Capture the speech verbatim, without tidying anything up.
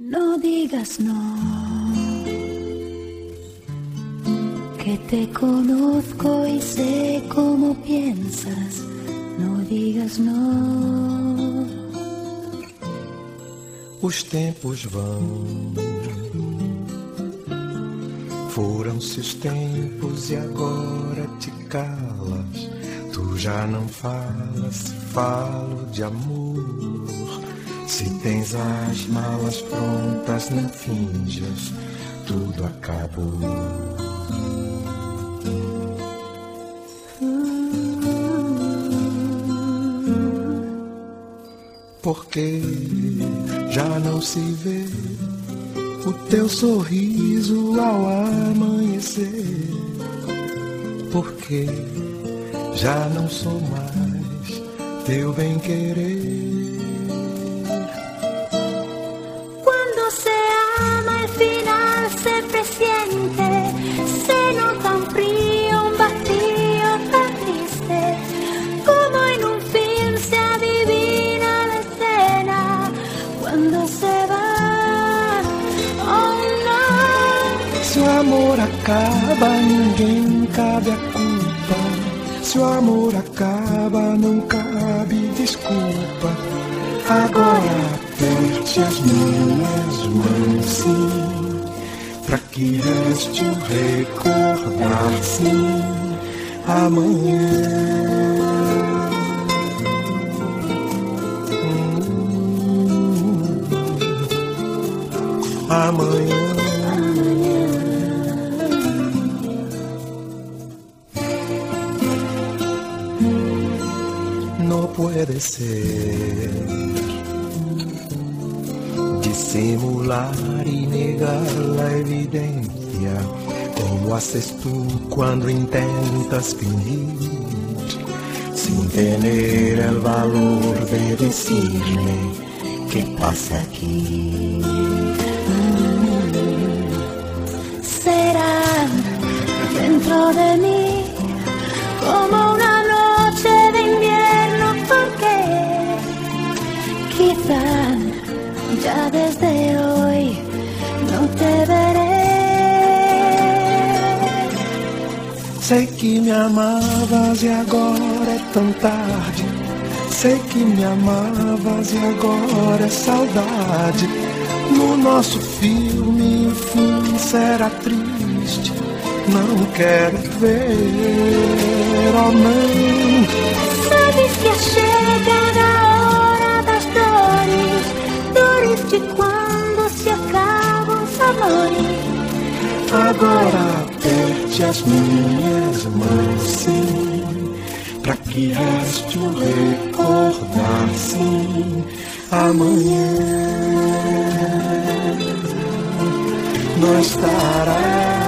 No digas no, que te conozco y sé cómo piensas. No digas no. Os tempos vão, foram-se os tempos e agora te calas. Tu já não falas, se falo de amor. Se tens as malas prontas, não finjas, tudo acabou. Porque já não se vê o teu sorriso ao amanhecer. Porque já não sou mais teu bem-querer. Se nota un frío, un vacío tan triste, como en un film se adivina la escena cuando se va. Oh no. Se o amor acaba, ninguém cabe a culpa. Se o amor acaba, não cabe desculpa. Agora aperte as minhas mãos, sim, pra que reste o recordar, sim, amanhã. Hum, amanhã. No puede ser disimular y negar la evidencia, como haces tú cuando intentas fingir, sin tener el valor de decirme qué pasa aquí. Será dentro de mí como una noche de invierno, porque quizá ya desde hoy no te veré. Sei que me amavas e agora é tão tarde. Sei que me amavas e agora é saudade. No nosso filme o fim será triste. Não quero ver, oh não. Sabes que chega a hora das dores, dores de quando se acabam os amores. Agora aperte as minhas mãos, sim, pra que reste o recordar, sim, amanhã não estará.